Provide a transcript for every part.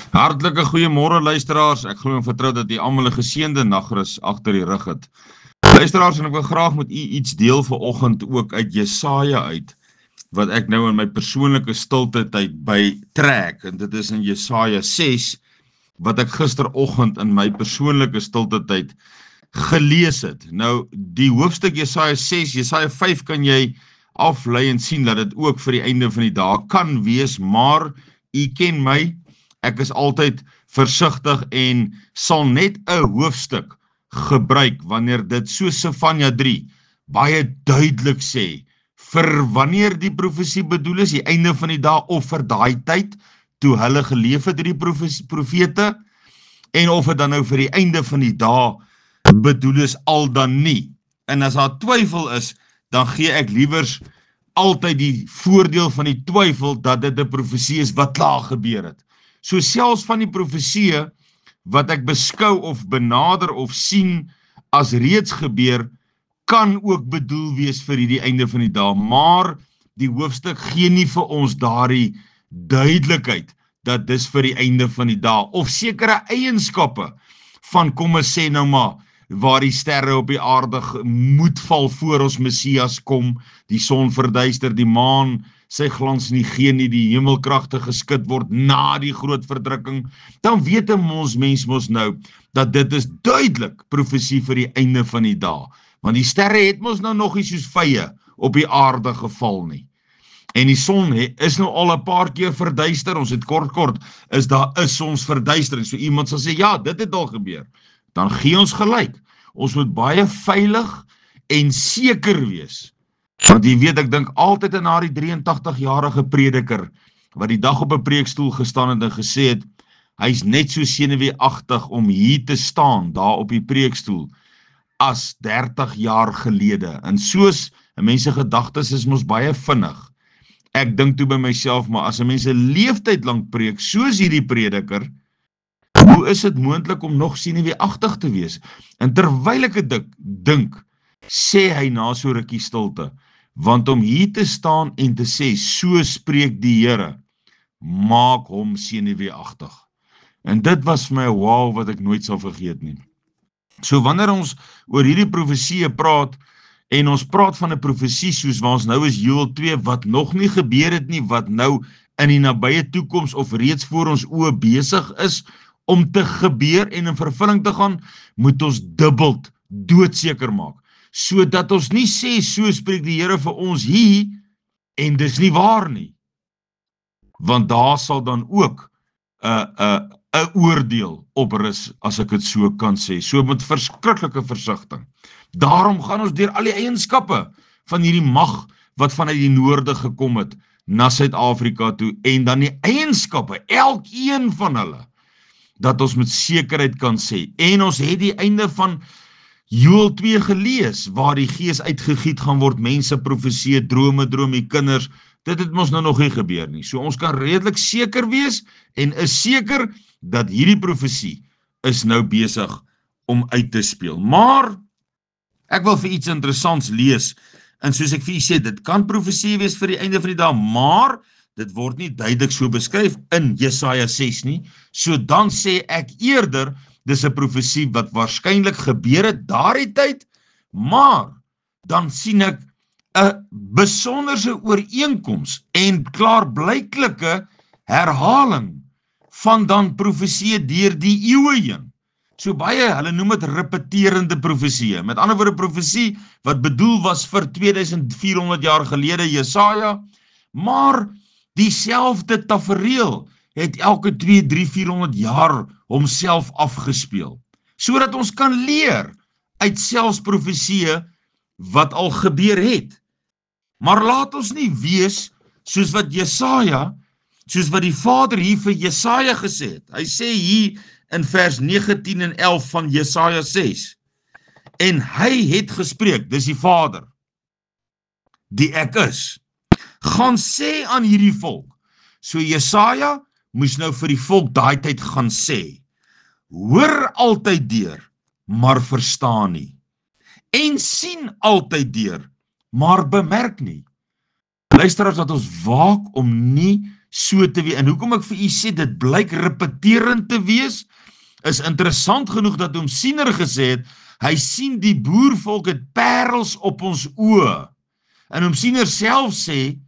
Hartlike goeiemôre luisteraars. Ek glo en vertrou dat u almal 'n geseënde nagrus agter die rug het. Luisteraars, en ek wil graag met u iets deel vanoggend ook uit Jesaja uit, wat ek nou in my persoonlike stilte tyd by trek, en dit is in Jesaja 6, wat ek gisteroggend in my persoonlike stilte tyd gelees het. Nou, die hoofstuk Jesaja 6, Jesaja 5 kan jy aflei en sien dat dit ook vir die einde van die dag kan wees, maar u ken my, ek is altyd versigtig en sal net 'n hoofstuk gebruik wanneer dit so Sefanja 3 baie duidelik sê vir wanneer die profesie bedoel is, die einde van die dag of vir daai tyd toe hulle geleef het die profete, en of dit dan nou vir die einde van die dag bedoel is al dan nie. En as daar twyfel is, dan gee ek liewers altyd die voordeel van die twyfel dat dit 'n profesie is wat klaar gebeur het. So selfs van die profesieë wat ek beskou of benader of sien as reeds gebeur, kan ook bedoel wees vir die einde van die dag, maar die hoofstuk gee nie vir ons daardie duidelikheid dat dis vir die einde van die dag, of sekere eienskappe van, kom ons sê nou maar, waar die sterre op die aarde moet val voor ons Messias kom, die son verduister, die maan sy glans nie gee nie, die hemelkragte geskit word na die groot verdrukking, dan weet ons mens mos nou, dat dit is duidelik profesie vir die einde van die dag, want die sterre het mos nou nog nie soos vye op die aarde geval nie, en die son is nou al 'n paar keer verduister, ons het kort, is daar 'n sonsverduistering, so iemand sal sê, ja, dit het al gebeur, dan gee ons gelyk, ons moet baie veilig en seker wees, want jy weet, ek dink altyd aan na die 83-jarige prediker, wat die dag op 'n preekstoel gestaan het en gesê het, hy is net so senuweeagtig om hier te staan, daar op die preekstoel, as 30 jaar gelede, en soos, mense gedagtes is mos baie vinnig, ek dink toe by myself, maar as 'n mens 'n leeftyd lang preek, soos hierdie prediker, hoe is dit moontlik om nog senuweeagtig te wees? En terwyl ek dit dink, sê hy na so rukkie stilte, want om hier te staan en te sê, so spreek die Here, maak hom senuweeagtig. En dit was vir my 'n wow wat ek nooit sal vergeet nie. So wanneer ons oor hierdie profesieë praat, en ons praat van 'n profesie soos waar ons nou is Joël 2, wat nog nie gebeur het nie, wat nou in die nabye toekoms of reeds voor ons oë besig is om te gebeur en in vervulling te gaan, moet ons dubbeld doodseker maak, sodat ons nie sê, so spreek die Here vir ons hier, en dis nie waar nie, want daar sal dan ook 'n oordeel op rus, as ek dit so kan sê, so met verskriklike versigtiging. Daarom gaan ons deur al die eienskappe van hierdie mag, wat vanuit die noorde gekom het, na Suid-Afrika toe, en dan die eienskappe, elkeen van hulle, dat ons met sekerheid kan sê, en ons het die einde van Joël 2 gelees, waar die Gees uitgegiet gaan word, mense profeseë, drome, die kinders, dit het ons nou nog nie gebeur nie, so ons kan redelik seker wees, en is seker, dat hierdie profesie is nou besig om uit te speel, maar, ek wil vir iets interessants lees, en soos ek vir u sê, dit kan profesie wees vir die einde van die dag, maar, dit word nie duidelik so beskryf in Jesaja 6 nie, so dan sê ek eerder, dis 'n profesie wat waarskynlik gebeur het daardie tyd, maar, dan sien ek 'n besonderse ooreenkoms, en klaarblyklike herhaling, van dan profesieë deur die eeue heen. So baie, hulle noem dit repeterende profesieë, met ander woorde profesie, wat bedoel was vir 2400 jaar gelede Jesaja, maar, dieselfde tafereel het elke 2, 3, 400 jaar homself afgespeel, sodat ons kan leer uit selfs profesieë wat al gebeur het. Maar laat ons nie wees soos wat Jesaja, soos wat die Vader hier vir Jesaja gesê het. Hy sê hier in vers 19 en 11 van Jesaja 6, en hy het gespreek, dis die Vader, die ek is, gaan sê aan hierdie volk, so Jesaja moes nou vir die volk daai tyd gaan sê, hoor altyd deur, maar verstaan nie, en sien altyd deur, maar bemerk nie. Luisteraars, dat ons waak om nie so te wees. En hoekom ek vir u sê, dit blyk repeterend te wees, is interessant genoeg dat hom Siener gesê het, hy sien die boervolk het parels op ons oë. En hom Siener self sê,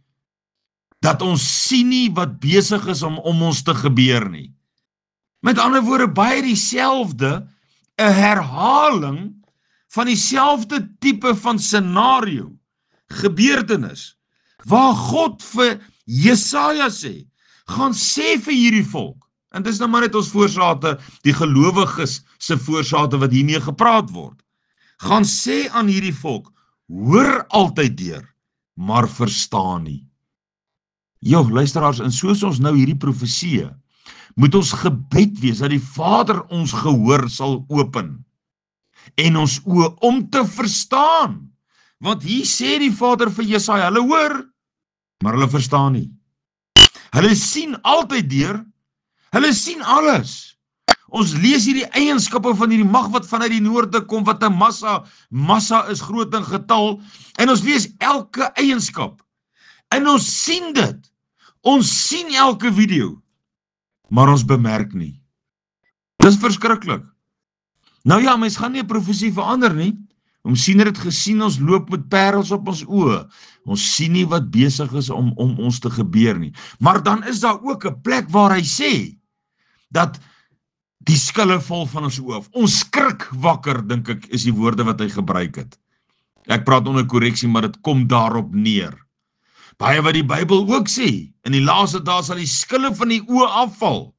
dat ons sien nie wat besig is om ons te gebeur nie. Met ander woorde, baie dieselfde, 'n herhaling van dieselfde tipe van scenario, gebeurtenis, waar God vir Jesaja sê, gaan sê vir hierdie volk, en dis nou maar net ons voorsate, die gelowiges se voorsate wat hiermee gepraat word, gaan sê aan hierdie volk, hoor altyd deur, maar verstaan nie. Luisteraars, en soos ons nou hierdie profesie, moet ons gebed wees, dat die Vader ons gehoor sal open, en ons oë om te verstaan, want hier sê die Vader vir Jesaja, hulle hoor, maar hulle verstaan nie. Hulle sien altyd deur, hulle sien alles. Ons lees hier die eienskappe van hierdie mag wat vanuit die noorde kom, wat 'n massa is groot in getal, en ons lees elke eienskap, en ons sien dit, ons sien elke video, maar ons bemerk nie. Dis verskriklik. Nou ja, mens gaan nie 'n profesie verander nie, ons sien het gesien, ons loop met parels op ons oë, ons sien nie wat besig is om ons te gebeur nie, maar dan is daar ook 'n plek waar hy sê, dat die skille vol van ons oë, ons skrik wakker, dink ek, is die woorde wat hy gebruik het. Ek praat onder korreksie, maar dit kom daarop neer. Baie wat die Bybel ook sê, in die laaste dae sal die skille van die oë afval.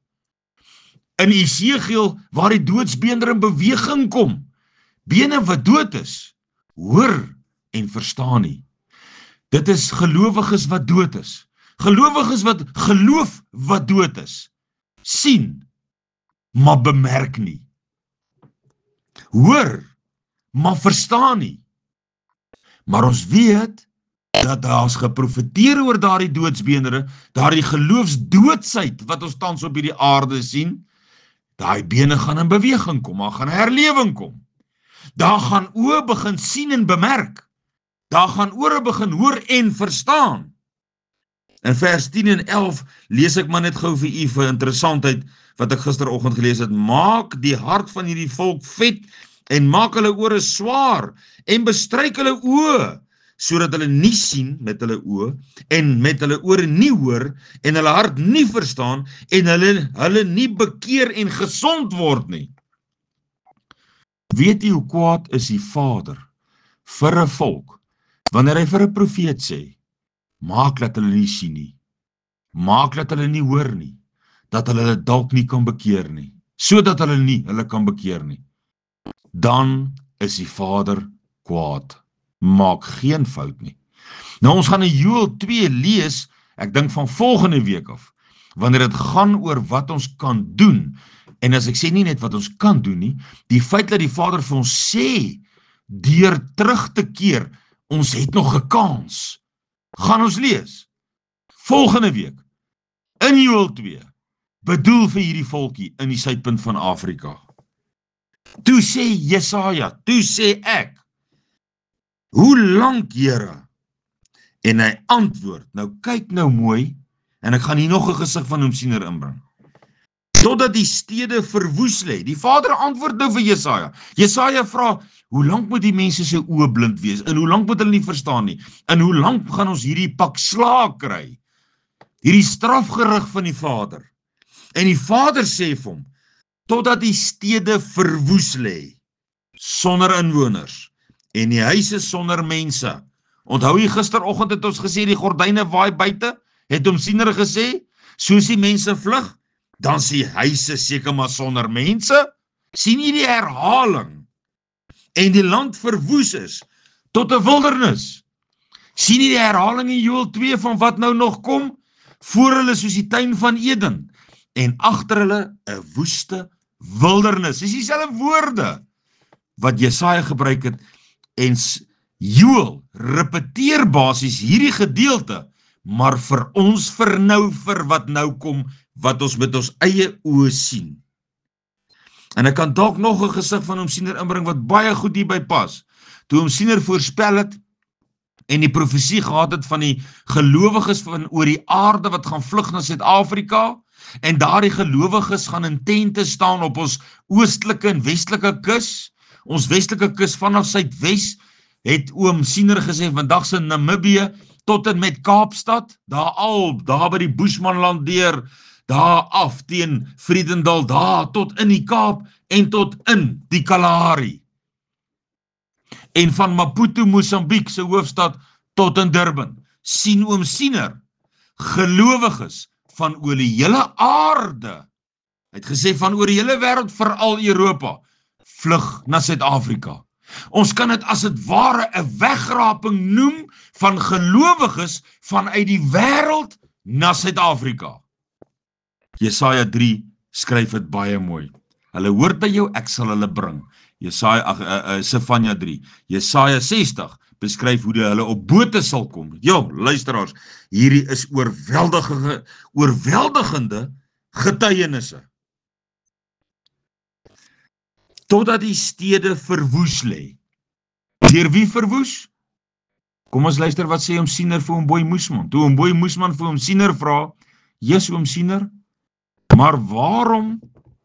In Esegiel, waar die doodsbeender in beweging kom, bene wat dood is, hoor en verstaan nie. Dit is gelowiges wat dood is. Gelowiges wat geloof wat dood is. Sien, maar bemerk nie. Hoor, maar verstaan nie. Maar ons weet, dat daar is geprofeteer oor daardie doodsbeendere, daardie geloofsdoodsheid, wat ons tans op hierdie aarde sien, daai bene gaan in beweging kom, daar gaan herlewing kom. Daar gaan oë begin sien en bemerk. Daar gaan ore begin hoor en verstaan. In vers 10 en 11 lees ek maar net gou vir u vir interessantheid, wat ek gisteroggend gelees het, maak die hart van hierdie volk vet, en maak hulle ore swaar, en bestryk hulle oë, sodat hulle nie sien met hulle oë, en met hulle ore nie hoor, en hulle hart nie verstaan, en hulle nie bekeer en gesond word nie. Weet jy hoe kwaad is die Vader vir 'n volk, wanneer hy vir 'n profeet sê, maak dat hulle nie sien nie, maak dat hulle nie hoor nie, dat hulle dalk nie kan bekeer nie, sodat hulle kan bekeer nie. Dan is die Vader kwaad. Maak geen fout nie. Nou ons gaan in Joël 2 lees, ek dink van volgende week af, wanneer dit gaan oor wat ons kan doen, en as ek sê nie net wat ons kan doen nie, die feit dat die Vader vir ons sê, deur terug te keer, ons het nog 'n kans, gaan ons lees, volgende week, in Joël 2, bedoel vir hierdie volkie, in die suidpunt van Afrika. Toe sê Jesaja, toe sê ek, hoe lank, Here? En hy antwoord, nou kyk nou mooi, en ek gaan hier nog 'n gesig van hom Siener inbring, totdat die stede verwoes lê. Die Vader antwoord nou vir Jesaja. Jesaja vra, hoe lank moet die mense se oë blind wees, en hoe lank moet hulle nie verstaan nie, en hoe lank gaan ons hierdie pak slaag kry, hierdie strafgerig van die Vader. En die Vader sê vir hom, totdat die stede verwoes lê, sonder inwoners, en die huise sonder mense. Onthou jy gisteroggend het ons gesê, die gordyne waai buite, het hom Siener gesê, soos die mense vlug, dan is die huise seker maar sonder mense, sien jy die herhaling, en die land verwoes is, tot 'n wildernis, sien jy die herhaling in Joël 2 van wat nou nog kom, voor hulle soos die tuin van Eden, en agter hulle 'n woeste wildernis, dis dieselfde woorde, wat Jesaja gebruik het, en Joël repeteer basies hierdie gedeelte, maar vir ons vernou vir wat nou kom, wat ons met ons eie oë sien. En ek kan dalk nog 'n gesig van hom Siener inbring, wat baie goed hierby pas. Toe hom Siener voorspel het, en die profesie gehad het van die gelowiges van oor die aarde wat gaan vlug na Suid-Afrika, en daardie gelowiges gaan in tente staan op ons oostelike en westelike kus. Ons westelike kus vanaf Suidwes het oom Siener gesê, vandag se Namibië tot en met Kaapstad, daar by die Bushmanland deur, daar af teen Vredendal, daar tot in die Kaap en tot in die Kalahari. En van Maputo, Mosambiek se hoofstad tot in Durban, sien oom Siener gelowiges van oor die hele aarde, hy het gesê van oor die hele wêreld, veral Europa, vlug na Suid-Afrika. Ons kan dit as dit ware 'n wegraping noem van gelowiges vanuit die wêreld na Suid-Afrika. Jesaja 3 skryf dit baie mooi. Hulle hoort by jou, ek sal hulle bring. Sefanja 3. Jesaja 60 beskryf hoe hulle op bote sal kom. Ja, luisteraars, hierdie is oorweldigende getuienisse. Totdat die stede verwoes lê. Deur wie verwoes? Kom ons luister wat sê oom Siener vir oom Boy Moesman. Toe oom Boy Moesman vir oom Siener vra, "Jesus oom Siener, maar waarom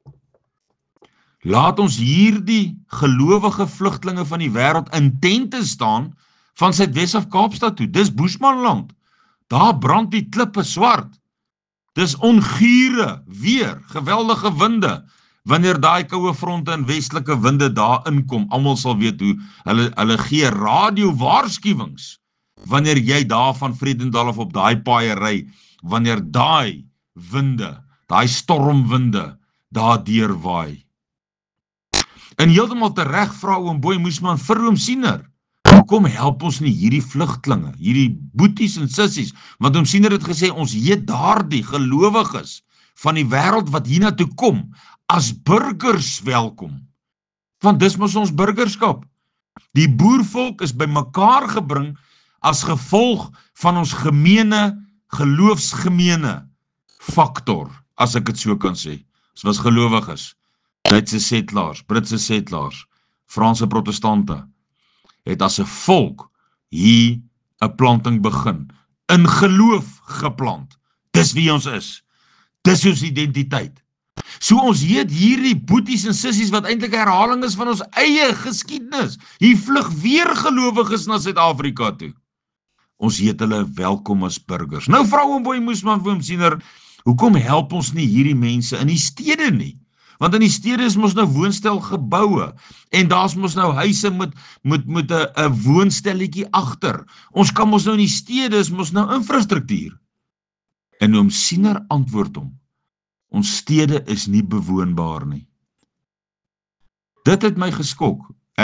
laat ons hierdie gelowige vlugtelinge van die wêreld in tente staan van Suidwes af Kaapstad toe? Dis Bushmanland. Daar brand die klippe swart. Dis ongure weer, geweldige winde. Wanneer daai koue fronte en westelike winde daar inkom, almal sal weet hoe hulle gee radio waarskuwings wanneer jy daar van Vredendal af op daai paaie ry, wanneer daai winde, daai stormwinde daar deurwaai. En heeltemal tereg vra oom Boy Moesman vir oom Siener, hoekom help ons nie hierdie vlugtlinge, hierdie boeties en sissies, want oom Siener het gesê, ons heet daardie gelowiges van die wêreld wat hiernatoe kom, as burgers welkom, want dis mos ons burgerskap. Die boervolk is by mekaar gebring as gevolg van ons geloofsgemene faktor, as ek dit so kan sê. Ons was gelowiges, Duitse setlaars, Britse setlaars, Franse protestante, het as 'n volk hier 'n planting begin, in geloof geplant. Dis wie ons is, dis ons identiteit. So ons heet hierdie boeties en sissies wat eintlik 'n herhaling is van ons eie geskiedenis. Hier vlug weer gelowiges na Suid-Afrika toe. Ons heet hulle welkom as burgers. Nou vra oom Boy Moesman vir oom Siener, hoekom help ons nie hierdie mense in die stede nie? Want in die stede is mos nou woonstelgeboue en daar's mos nou huise met 'n woonstelletjie agter. Ons kan mos nou in die stede is mos nou infrastruktuur. En oom Siener antwoord hom, ons stede is nie bewoonbaar nie. Dit het my geskok.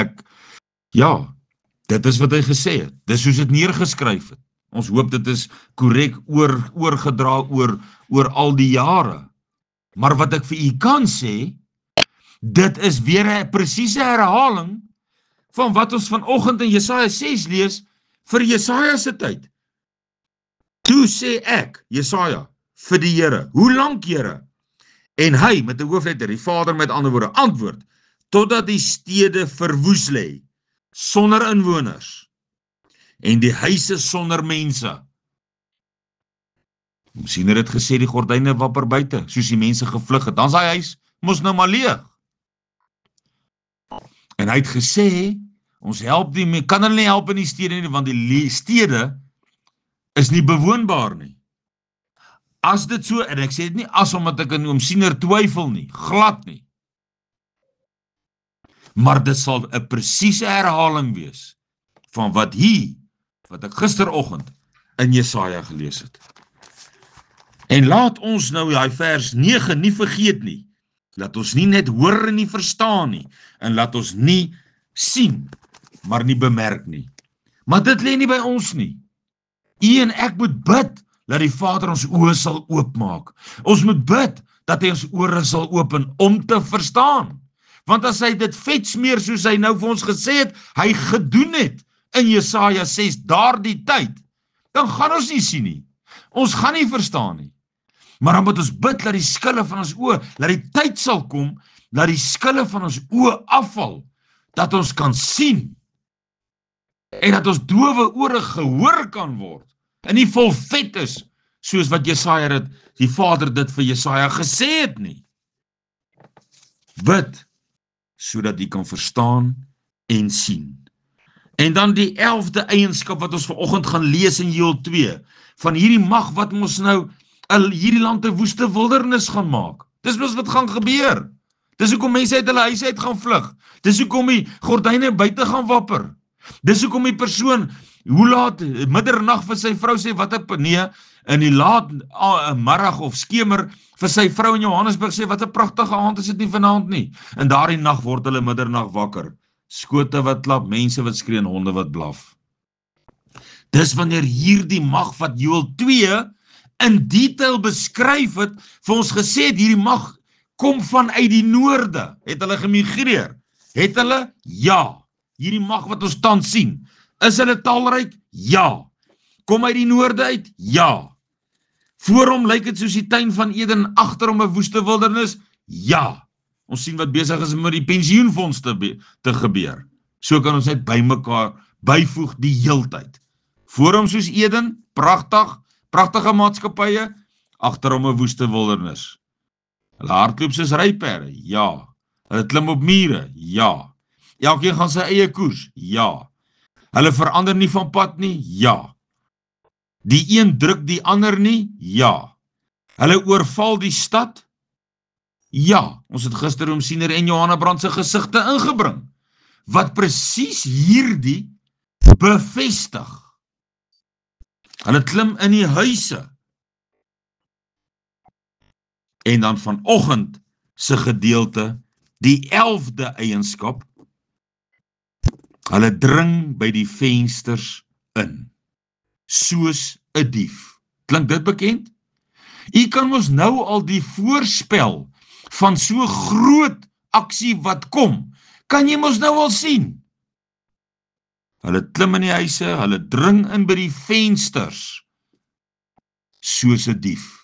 Dit is wat hy gesê het. Dis soos dit neergeskryf het. Ons hoop dit is korrek oorgedra oor al die jare. Maar wat ek vir u kan sê, dit is weer 'n presiese herhaling van wat ons vanoggend in Jesaja 6 lees vir Jesaja se tyd. Toe sê ek, Jesaja, vir die Here, hoe lank Here? En hy met 'n hoofletter, die Vader met ander woorde, antwoord, totdat die stede verwoes lê, sonder inwoners, en die huise sonder mense. Oom Siener het gesê die gordyne wapper buite, soos die mense gevlug het, dan is hy huis mos nou maar leeg. En hy het gesê, ons help nie, kan hulle nie help in die stede nie, want die stede is nie bewoonbaar nie. As dit so, en ek sê dit nie as omdat ek in oom Siener twyfel nie, glad nie. Maar dit sal 'n presiese herhaling wees van wat ek gisteroggend in Jesaja gelees het. En laat ons nou die vers 9 nie vergeet nie. Laat ons nie net hoor en nie verstaan nie, en laat ons nie sien, maar nie bemerk nie. Maar dit lê nie by ons nie. U en ek moet bid, dat die Vader ons oë sal oopmaak. Ons moet bid, dat hy ons ore sal open om te verstaan. Want as hy dit vet smeer, soos hy nou vir ons gesê het, hy gedoen het in Jesaja 6, daardie tyd, dan gaan ons nie sien nie. Ons gaan nie verstaan nie. Maar dan moet ons bid, dat die skille van ons oë, dat die tyd sal kom, dat die skille van ons oë afval, dat ons kan sien. en dat ons dowe ore gehoor kan word, en nie vol vet is, soos wat Jesaja het, die Vader dit vir Jesaja gesê het nie. Bid, sodat jy kan verstaan en sien. En dan die 11de eienskap wat ons vanoggend gaan lees in Joël 2, van hierdie mag wat ons nou hierdie land 'n woeste wildernis gaan maak. Dis wat gaan gebeur. Dis hoekom mense uit hulle huise uit gaan vlug. Dis hoekom die gordyne buite gaan wapper. Dis hoekom die persoon, hoe laat, middernag vir sy vrou sê, wat 'n nee, in die laat middag of skemer vir sy vrou in Johannesburg sê, wat 'n pragtige aand is dit nie vanaand nie. En daardie nag word hulle middernag wakker. Skote wat klap, mense wat skree en honde wat blaf. Dis wanneer hierdie mag wat Joël 2 in detail beskryf het, vir ons gesê het, hierdie mag kom vanuit die noorde. Het hulle gemigreer? Het hulle? Ja. Hierdie mag wat ons tans sien. Is hulle talryk? Ja. Kom uit die noorde uit? Ja. Voor hom lyk dit soos die tuin van Eden, agter hom 'n woeste wildernis? Ja. Ons sien wat besig is met die pensioenfonds te gebeur. So kan ons net by mekaar byvoeg die heeltyd. Voor hom soos Eden, pragtige maatskappye, agter hom 'n woeste wildernis. Hulle hardloop soos ryperde? Ja. Hulle klim op mure? Ja. Elkeen gaan sy eie koers? Ja. Hulle verander nie van pad nie? Ja. Die een druk die ander nie? Ja. Hulle oorval die stad? Ja. Ons het gister oom Siener en Johanna Brand se gesigte ingebring, wat presies hierdie bevestig. Hulle klim in die huise. En dan vanoggend se gedeelte, die 11de eienskap, hulle dring by die vensters in, soos 'n dief. Klink dit bekend? U kan mos nou al die voorspel van so groot aksie wat kom, kan jy mos nou al sien. Hulle klim in die huise, hulle dring in by die vensters, soos 'n dief.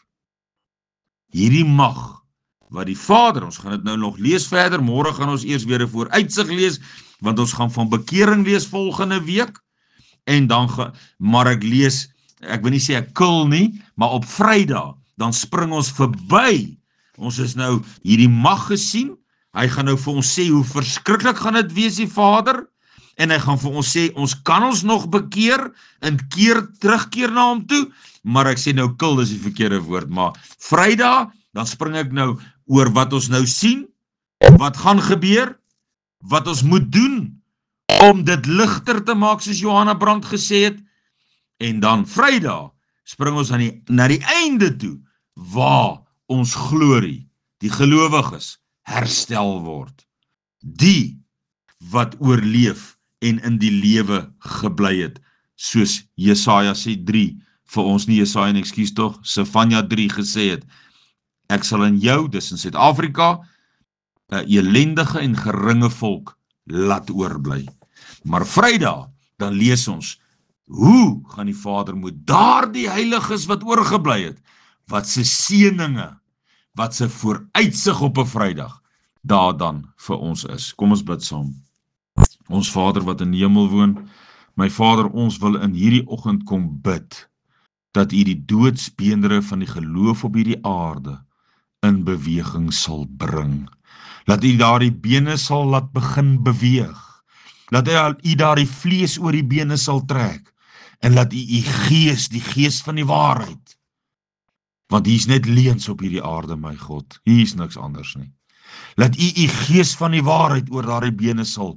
Hierdie mag, wat die Vader, ons gaan dit nou nog lees verder, môre gaan ons eers weer 'n vooruitsig lees, want ons gaan van bekering lees volgende week, en dan maar ek lees, ek wil nie sê ek kil nie, maar op Vrydag, dan spring ons verby. Ons is nou hierdie mag gesien, hy gaan nou vir ons sê hoe verskriklik gaan dit wees die Vader, en hy gaan vir ons sê, ons kan ons nog bekeer, en terugkeer na hom toe, maar ek sê nou kil is die verkeerde woord, maar Vrydag, dan spring ek nou oor wat ons nou sien, wat gaan gebeur, wat ons moet doen, om dit ligter te maak, soos Johanna Brand gesê het, en dan Vrydag, spring ons na die einde toe, waar ons glorie, die gelowiges, herstel word. Die, wat oorleef, en in die lewe gebly het, soos Jesaja sê 3, vir ons nie Jesaja nie, ekskuus tog, Sefanja 3 gesê het, ek sal in jou, dis in Suid-Afrika, 'n elendige en geringe volk laat oorbly. Maar Vrydag, dan lees ons, hoe gaan die Vader moet daardie heiliges wat oorgebly het, wat se seëninge, wat se vooruitsig op 'n Vrydag, daar dan vir ons is. Kom ons bid saam. Ons Vader wat in die hemel woon, my Vader, ons wil in hierdie oggend kom bid, dat U die doodsbeendere van die geloof op hierdie aarde in beweging sal bring. Dat U daardie bene sal laat begin beweeg. Dat U daardie vlees oor die bene sal trek. En laat U gees, die gees van die waarheid. Want hier is net leuns op hierdie aarde, my God. Hier is niks anders nie. Laat U gees van die waarheid oor daardie bene sal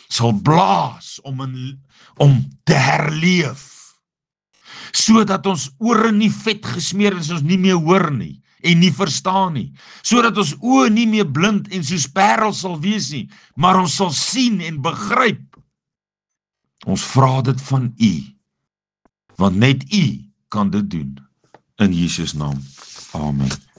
blaas om te herleef. Sodat ons ore nie vet gesmeer is, ons nie meer hoor nie, en nie verstaan nie. Sodat ons oë nie meer blind en soos parels sal wees nie, maar ons sal sien en begryp. Ons vra dit van U, want net U kan dit doen. In Jesus naam. Amen.